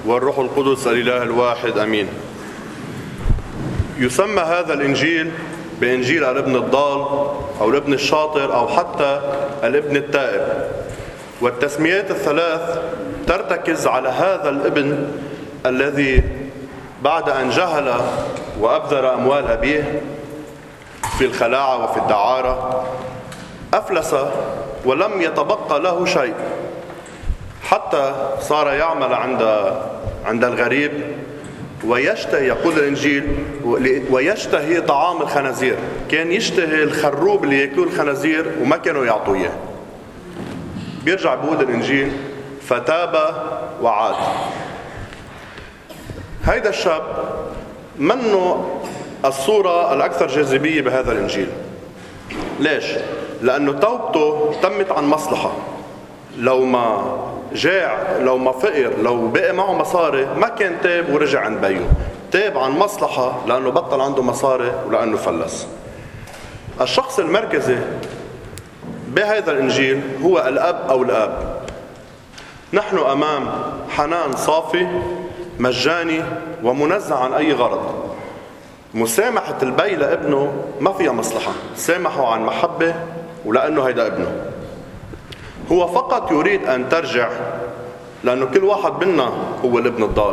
والروح القدس الإله الواحد أمين. يسمى هذا الإنجيل بإنجيل الابن الضال أو الابن الشاطر أو حتى الابن التائب، والتسميات الثلاث ترتكز على هذا الابن الذي بعد أن جهل وأبذر أموال أبيه في الخلاعة وفي الدعارة أفلس ولم يتبقى له شيء، حتى صار يعمل عند الغريب ويشتهي، يقول الإنجيل، ويشتهي طعام الخنازير. كان يشتهي الخروب اللي يأكلوه الخنازير وما كانوا يعطوه إياه. بيرجع بيقول الإنجيل فتاب وعاد. هيدا الشاب منه الصورة الأكثر جاذبية بهذا الإنجيل. ليش؟ لأنه توبته تمت عن مصلحة. لو ما جاع، لو ما فقر، لو بقي معه مصاري ما كان تاب ورجع عند بيه. تاب عن مصلحة لأنه بطل عنده مصاري ولأنه فلس. الشخص المركزي بهذا الإنجيل هو الأب أو الآب. نحن أمام حنان صافي مجاني ومنزه عن أي غرض. مسامحة البي لابنه ما فيها مصلحة، سامحه عن محبة ولأنه هيدا ابنه. هو فقط يريد أن ترجع، لأنه كل واحد منا هو الابن الضال،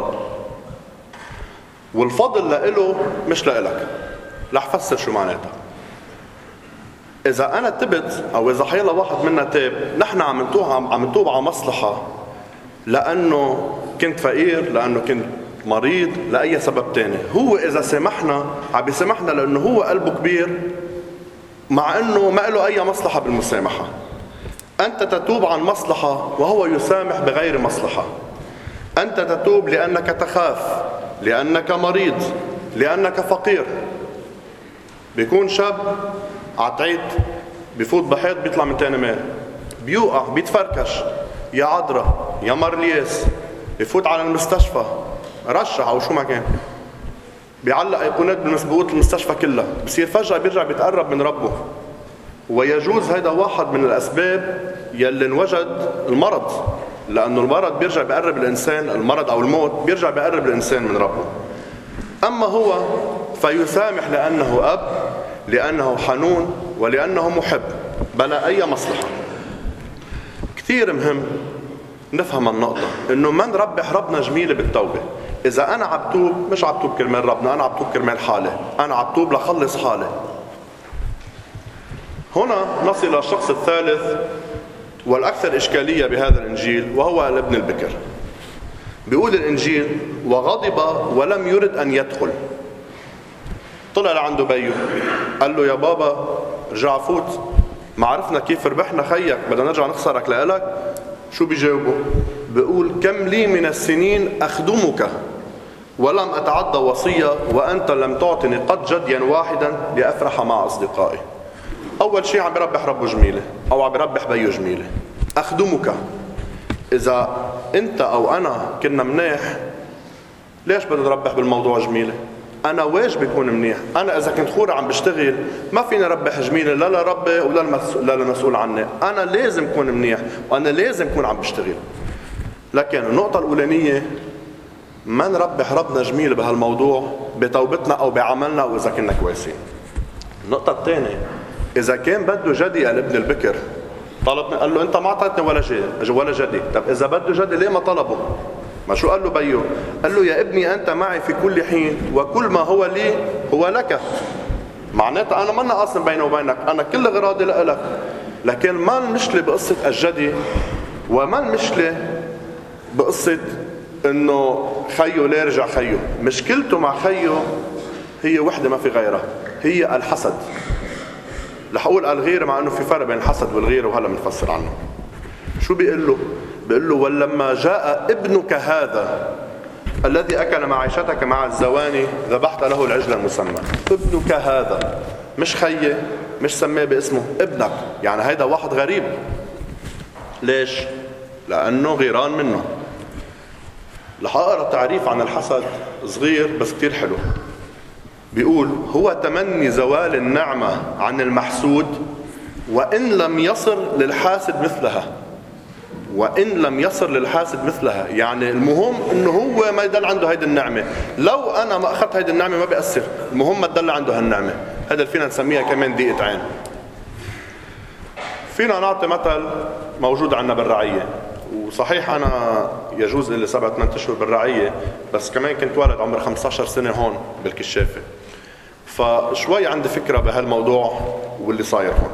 والفضل لإله مش لإلك. رح فسر شو معناتها. إذا أنا تبت أو إذا حيلا واحد منا تاب، نحن عم نتوب على مصلحة، لأنه كنت فقير، لأنه كنت مريض، لأي سبب تاني. هو إذا سامحنا عم بيسامحنا لأنه هو قلبه كبير، مع أنه ما له أي مصلحة بالمسامحة. أنت تتوب عن مصلحة وهو يسامح بغير مصلحة. أنت تتوب لأنك تخاف، لأنك مريض، لأنك فقير. بيكون شاب عتعيد بيفوت بحيط بيطلع من تاني مال، بيوقع بيتفركش، يا عذرة يا مرلياس، بيفوت على المستشفى رشح أو شو ما كان، بيعلق أيقونات بالمسبوقات المستشفى كلها، بصير فجأة بيرجع بيتقرب من ربه. ويجوز هيدا واحد من الأسباب يلي انوجد المرض، لأنه المرض بيرجع بيقرب الإنسان، المرض أو الموت بيرجع بيقرب الإنسان من ربه. أما هو فيسامح لأنه أب، لأنه حنون، ولأنه محب بلا أي مصلحة. كثير مهم نفهم النقطة إنه من ربح ربنا جميلة بالتوبة. إذا أنا عبتوب مش عبتوب كرمال ربنا، أنا عبتوب كرمال حالي، أنا عبتوب لخلص حالي. هنا نصل إلى الشخص الثالث والأكثر إشكالية بهذا الإنجيل، وهو الابن البكر. بيقول الإنجيل وغضب ولم يرد أن يدخل. طلع لعنده بيه قال له يا بابا رجع فوت، ما عرفنا كيف ربحنا خيك، بدنا نرجع نخسرك لإلك. شو بيجاوبه؟ بيقول كم لي من السنين أخدمك ولم أتعدى وصية وأنت لم تعطني قد جديا واحدا لأفرح مع أصدقائي. أول شيء عم بربح ربه جميلة أو عم بربح بيه جميلة. أخدمك، إذا أنت أو أنا كنا منيح ليش بدنا نربح بالموضوع جميلة؟ أنا واجب يكون منيح. أنا إذا كنت خورة عم بشتغل ما فيني ربح جميلة لا لربي ولا للمسؤول عني. أنا لازم أكون منيح وأنا لازم أكون عم بشتغل. لكن النقطة الأولانية ما نربح ربنا جميلة بهالموضوع بتوبتنا أو بعملنا أو إذا كنا كويسين. النقطة الثانية، إذا كان بده جدي الابن البكر طلب، قال له أنت ما أعطيتني ولا جدي. طب إذا بده جدي ليه ما طلبه؟ ما شو قال له بيو؟ قال له يا ابني أنت معي في كل حين وكل ما هو لي هو لك. معناتها أنا ما قاسم بيني وبينك، أنا كل غراضي لك. لكن ما المشكلة بقصة الجدي، وما المشكلة بقصة إنه خيه ليه رجع خيه. مشكلته مع خيه هي وحدة ما في غيرها، هي الحسد. رح أقول الغيرة مع أنه في فرق بين الحسد والغيرة وهلا بنفسر عنه. شو بيقول له؟ بيقول له ولما جاء ابنك هذا الذي أكل معيشتك مع الزواني ذبحت له العجل المسمى. ابنك هذا مش خيه، مش سميه باسمه، ابنك. يعني هيدا واحد غريب. ليش؟ لأنه غيران منه. رح أقرأ تعريف عن الحسد صغير بس كتير حلو. بيقول هو تمني زوال النعمة عن المحسود وإن لم يصل للحاسد مثلها، وإن لم يصل للحاسد مثلها. يعني المهم إنه هو ما يدل عنده هيدي النعمة. لو أنا ما أخذت هيدي النعمة ما بيأثر، المهم ما تدل عنده هالنعمة. هذا فينا نسميها كمان ضيقة عين. فينا نعطي مثل موجود عندنا بالرعية، وصحيح أنا يجوز لي 7-8 أشهر بالرعية، بس كمان كنت والد عمر 15 سنة هون بالكشافة، فشوي عندي فكرة بهالموضوع واللي صاير هون.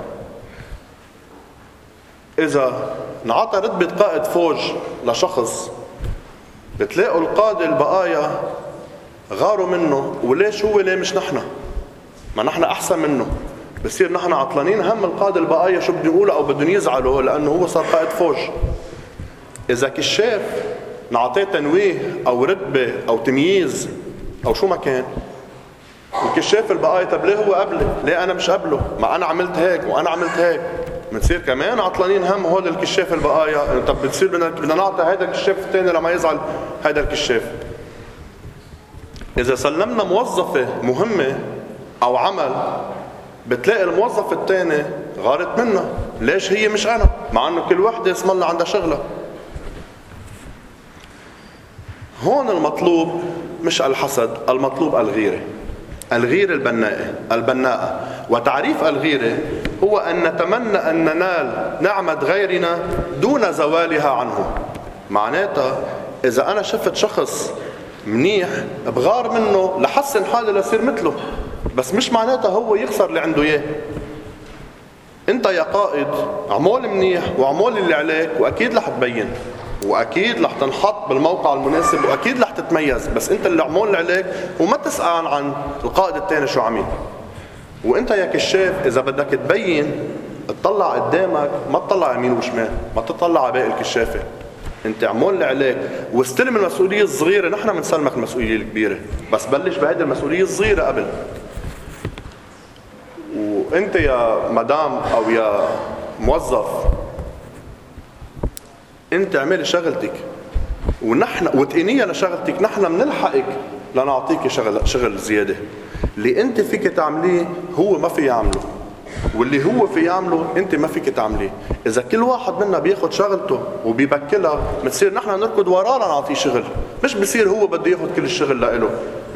إذا نعطى رتبة قائد فوج لشخص، بتلاقوا القادة البقايا غاروا منه، وليش هو ليه مش نحن؟ ما نحن أحسن منه. بصير نحن عطلانين هم القادة البقايا شو بدهم يقولوا أو بدهم يزعلوا لأنه هو صار قائد فوج. إذا كشاف نعطيه تنويه أو رتبة أو تمييز أو شو ما كان، الكشاف البقايا طب ليه هو قبله؟ ليه أنا مش قبله؟ ما أنا عملت هيك وأنا عملت هيك. بنصير كمان عطلانين هم هول الكشاف البقايا. طب بتصير بدنا نعطي هذا الكشاف الثاني لما يزعل هذا الكشاف. إذا سلمنا موظفة مهمة أو عمل، بتلاقي الموظف الثاني غارت منه، ليش هي مش أنا؟ مع أنه كل وحدة اسم الله عندها شغلة. هون المطلوب مش الحسد، المطلوب الغيرة. الغيرة البناءة. وتعريف الغيرة هو أن نتمنى أن ننال نعمة غيرنا دون زوالها عنه. معناتها إذا أنا شفت شخص منيح بغار منه لحسن حالي لصير مثله، بس مش معناتها هو يخسر اللي عنده إياه. أنت يا قائد عمول منيح وعمول اللي عليك، وأكيد رح تبين، وأكيد رح تنحط بالموقع المناسب، وأكيد رح تتميز، بس أنت اللي عمول اللي عليك، وما تسأل عن القائد الثاني شو عمل. وأنت يا كشاف إذا بدك تبين تطلع قدامك، ما تطلع يمين وشمال، ما تطلع على باقي الكشافة. أنت عمول اللي عليك واستلم المسؤولية الصغيرة. نحن بنسلمك المسؤولية الكبيرة، بس بلش بهذه المسؤولية الصغيرة قبل. وأنت يا مدام أو يا موظف، أنت اعملي شغلتك ونحن وتقنية لشغلتك، نحن بنلحقك لنعطيك شغل زيادة. اللي أنت فيك تعمليه هو ما في يعمله، واللي هو في يعمله أنت ما فيك تعمليه. إذا كل واحد منا بياخد شغلته وبيبكلها، بتصير نحن نركض وراه لنعطيه شغل، مش بصير هو بده ياخد كل الشغل لإله.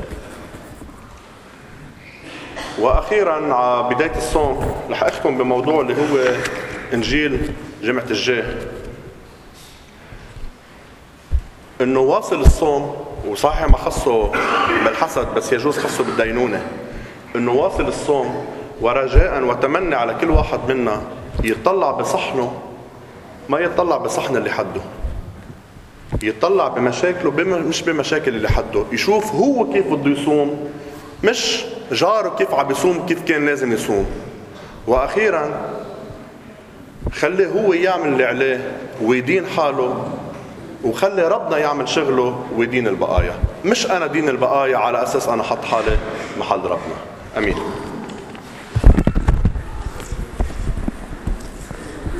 وأخيرا على بداية الصوم رح أحكم بموضوع اللي هو إنجيل جمعة الجاه. إنه واصل الصوم، وصحيح ما خصه بالحسد بس يجوز خصه بالدينونة، إنه واصل الصوم ورجاء وتمنى على كل واحد منا يطلع بصحنه، ما يطلع بصحن اللي حده، يطلع بمشاكله مش بمشاكل اللي حده. يشوف هو كيف بده يصوم، مش جاره كيف عم يصوم كيف كان لازم يصوم. وأخيرا خليه هو يعمل اللي عليه ويدين حاله، وخلي ربنا يعمل شغله ويدين البقايا، مش أنا دين البقايا على أساس أنا حط حالي محل ربنا. أمين.